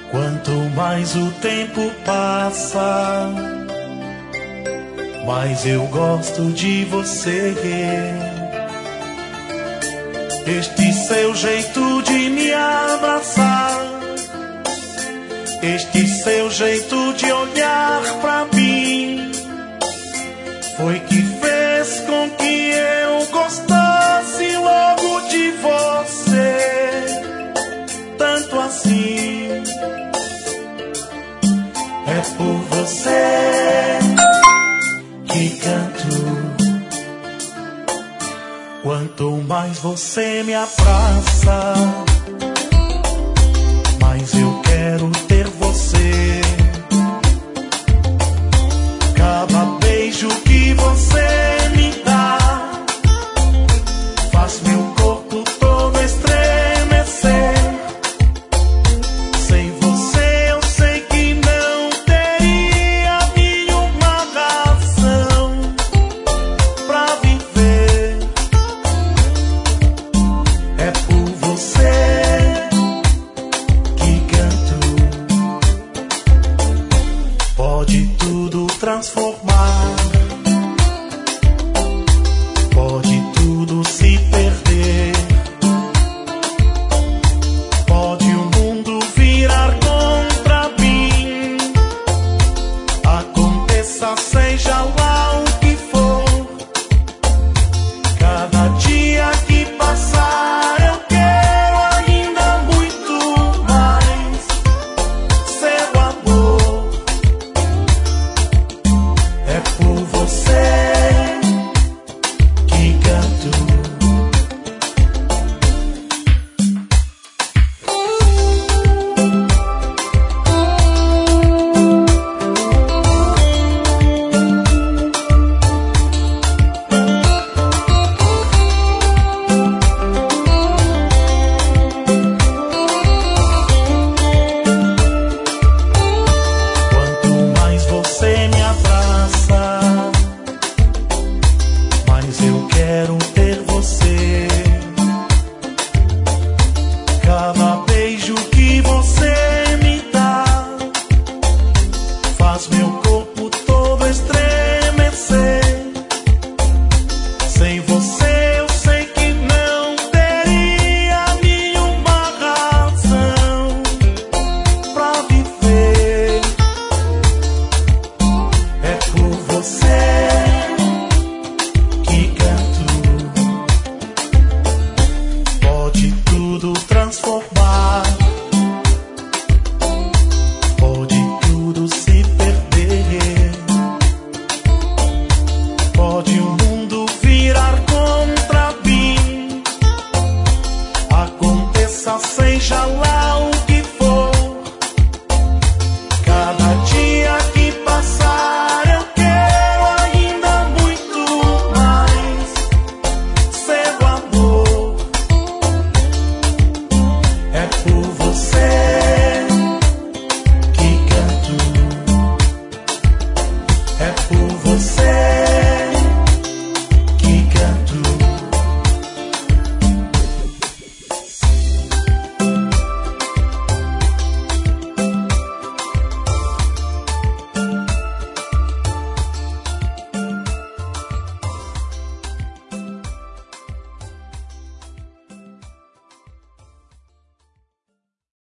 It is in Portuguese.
Quanto mais o tempo passa, mais eu gosto de você. Este seu jeito de me abraçar, este seu jeito de olhar pra mim, foi que fez com que eu gostasse logo de você. Tanto assim, é por você que canto. Quanto mais você me abraça,